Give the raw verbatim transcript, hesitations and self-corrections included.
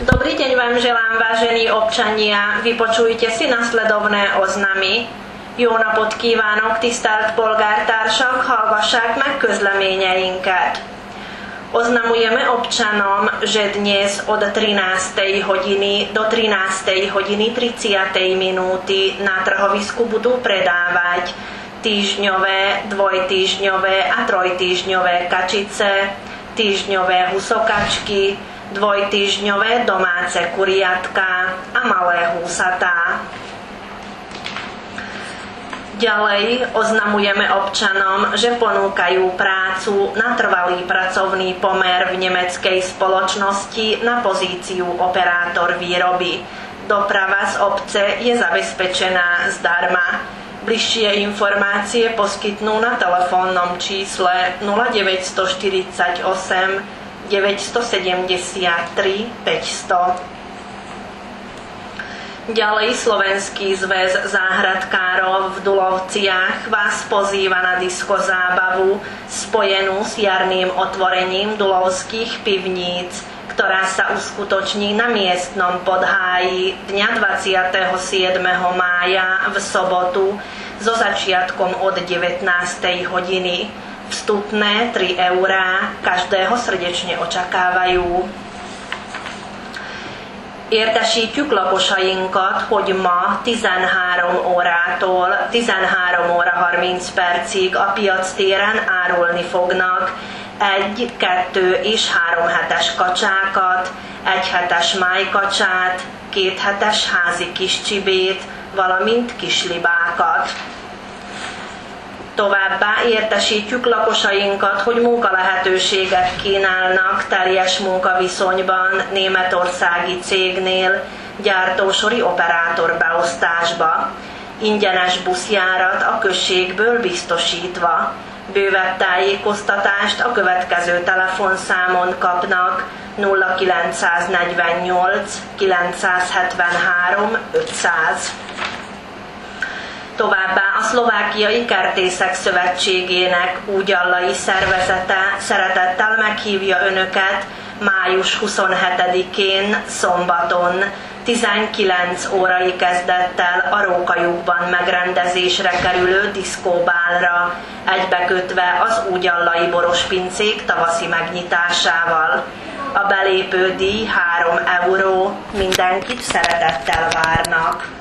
Dobrý deň vám želám, vážení občania. Vypočujte si nasledovné oznamy. Jó napot kívánok, tisztelt polgártársak, hallgassák meg közleményeinket. Oznamujeme občanom, že dnes od trinástej hodiny do trinástej hodiny tridsiatej minúty na trhovisku budú predávať týždňové, dvojtýždňové a trojtýždňové kačice, týždňové husokačky, dvojtýždňové domáce kuriatka a malé húsatá. Ďalej oznamujeme občanom, že ponúkajú prácu na trvalý pracovný pomer v nemeckej spoločnosti na pozíciu operátor výroby. Doprava z obce je zabezpečená zdarma. Bližšie informácie poskytnú na telefónnom čísle nula deväť štyridsaťosem deväťstosedemdesiattri päťsto. Ďalej Slovenský zväz záhradkárov v Dulovciach vás pozýva na disko zábavu spojenú s jarným otvorením dulovských pivníc, ktorá sa uskutoční na miestnom podháji dňa dvadsiateho siedmeho mája v sobotu so začiatkom od devätnástej hodiny. Vstupné tri eurá, každého srdečne očakávajú. Értesítjük lakosainkat, hogy ma tizenhárom órától tizenhárom óra harminc percig a piactéren árulni fognak egy, kettő és három hetes kacsákat, egy hetes májkacsát, két hetes házi kiscsibét, valamint kislibákat. Továbbá értesítjük lakosainkat, hogy munkalehetőséget kínálnak teljes munkaviszonyban németországi cégnél gyártósori operátor beosztásba. Ingyenes buszjárat a községből biztosítva. Bővebb tájékoztatást a következő telefonszámon kapnak nulla kilencszáznegyvennyolc kilencszázhetvenhárom ötszáz. Továbbá a Szlovákiai Kertészek Szövetségének úgyallai szervezete szeretettel meghívja Önöket május huszonhetedikén szombaton tizenkilenc órai kezdettel a Rókajukban megrendezésre kerülő diszkóbálra, egybekötve az úgyallai borospincék tavaszi megnyitásával. A belépődíj három euró, mindenkit szeretettel várnak.